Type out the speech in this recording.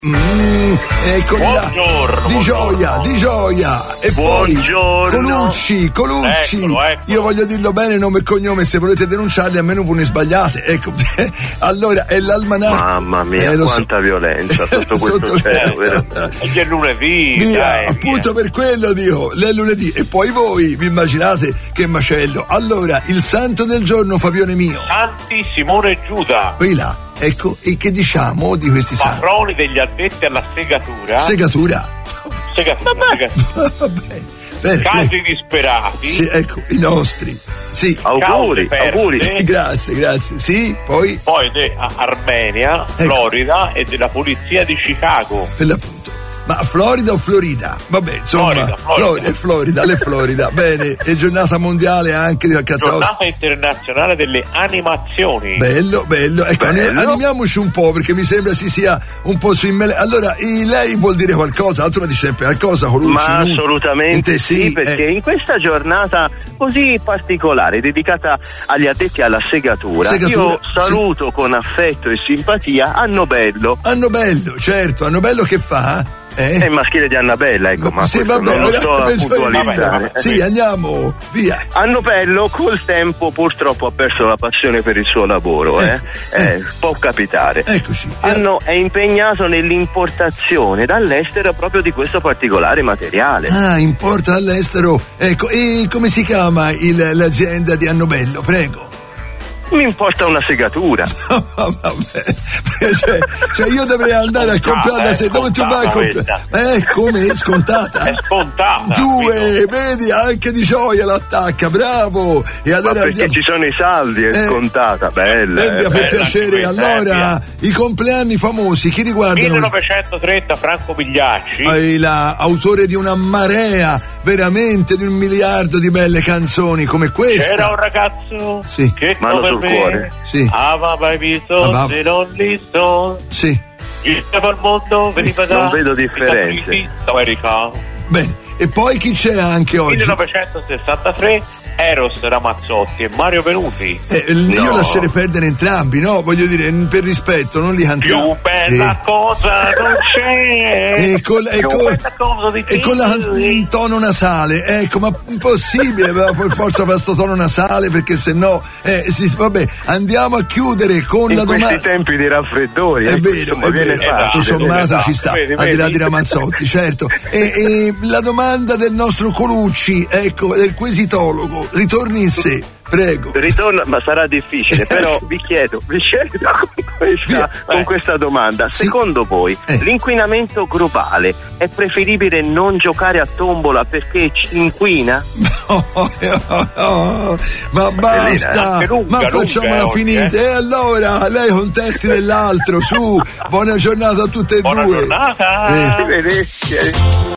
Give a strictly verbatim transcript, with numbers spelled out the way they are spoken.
Mm, ecco buongiorno, di buongiorno. gioia, di gioia. E buongiorno. poi Colucci, Colucci. Eccolo, eccolo. Io voglio dirlo bene, nome e cognome, se volete denunciarli almeno voi ne sbagliate. Ecco. Allora è l'almanacco. Mamma mia, eh, quanta so. violenza sotto questo Sotto... cielo, vero? È lunedì, via, dai, appunto via. Per quello dico, è lunedì. E poi voi vi immaginate che macello. Allora, il santo del giorno, Fabione mio. Santi Simone e Giuda. Qui là. Ecco, e che diciamo di questi santi? Patroni degli addetti alla segatura. Segatura. Segatura, segatura. Vabbè. Bene, Casi bene. disperati. Sì, ecco, i nostri. Sì. Auguri, auguri. Grazie, grazie. Sì, poi. Poi de Armenia, Ecco. Florida e della polizia di Chicago. Per l'appunto. Ma Florida o Florida? Vabbè, insomma, Florida, Florida. È Florida, l'è Florida. Bene, è giornata mondiale anche di Alcatraz. Giornata internazionale delle animazioni. Bello, bello. Ecco, Bello. animiamoci un po' perché mi sembra si sia un po' su in mele. Allora, eh, lei vuol dire qualcosa? Altro la dice sempre qualcosa, Colucci? Ma non- assolutamente in te sì, perché eh. in questa giornata così particolare, dedicata agli addetti alla segatura, Segatura, io saluto sì. con affetto e simpatia Annobello. Annobello, certo, Annobello che fa? Eh? È il maschile di Annabella, ecco, ma sì, questo vabbè, non lo sto a penso- puntualizzare. Sì, andiamo, via. Annobello col tempo purtroppo ha perso la passione per il suo lavoro, eh? Ecco, Eh, ecco. può capitare. Eccoci. Anno è impegnato nell'importazione dall'estero proprio di questo particolare materiale. Ah, importa all'estero. Ecco, e come si chiama il- l'azienda di Annobello? Prego. Mi importa una segatura. Vabbè, cioè, cioè io dovrei andare a Scontata, comprare da è se dove tu vai a scontata comprare? Eh, come è scontata? È scontata. Due, vedi, anche di gioia l'attacca, bravo. E Ma allora perché andiamo. ci sono i saldi, è Eh, scontata, bella. Venga, eh, per bella piacere, anche questa, allora eh, i compleanni famosi, chi riguardano? millenovecentotrenta Franco Migliacci. Eh, la- autore di una marea, veramente di un miliardo di belle canzoni come questa. C'era un ragazzo Sì. che Mano come sul me cuore. Sì. aveva mai visto Aveva- se non li so. Sì, Girava il mondo, veniva da Non vedo differenze. Stati Uniti d'America. bene. E poi chi c'è anche oggi? millenovecentosessantatré Eros Ramazzotti e Mario Venuti. Eh, io No. lascerei perdere entrambi, no? Voglio dire, per rispetto, non li cantiamo. Più bella cosa non c'è. E con, e Più con- bella cosa di e con la- il tono nasale, ecco, ma impossibile però per forza fare sto tono nasale perché sennò eh, si, vabbè, andiamo a chiudere con In la questi domanda. tempi di raffreddori, È ecco, vero, insomma, è viene vero, facile, tutto facile. sommato esatto, ci sta, vedi, al di là vedi. di Ramazzotti, certo. E, e la domanda del nostro Colucci, ecco, del quesitologo, ritorni in sé, prego. Ritorno, ma sarà difficile, però vi chiedo, vi chiedo con questa, Via. con Eh. questa domanda, Sì. secondo voi Eh. l'inquinamento globale è preferibile non giocare a tombola perché ci inquina? Ma basta, anche lunga, ma facciamola lunga oggi, finita. eh. E allora lei contesti dell'altro, su, buona giornata a tutte e Buona due. giornata. Eh. Arrivederci.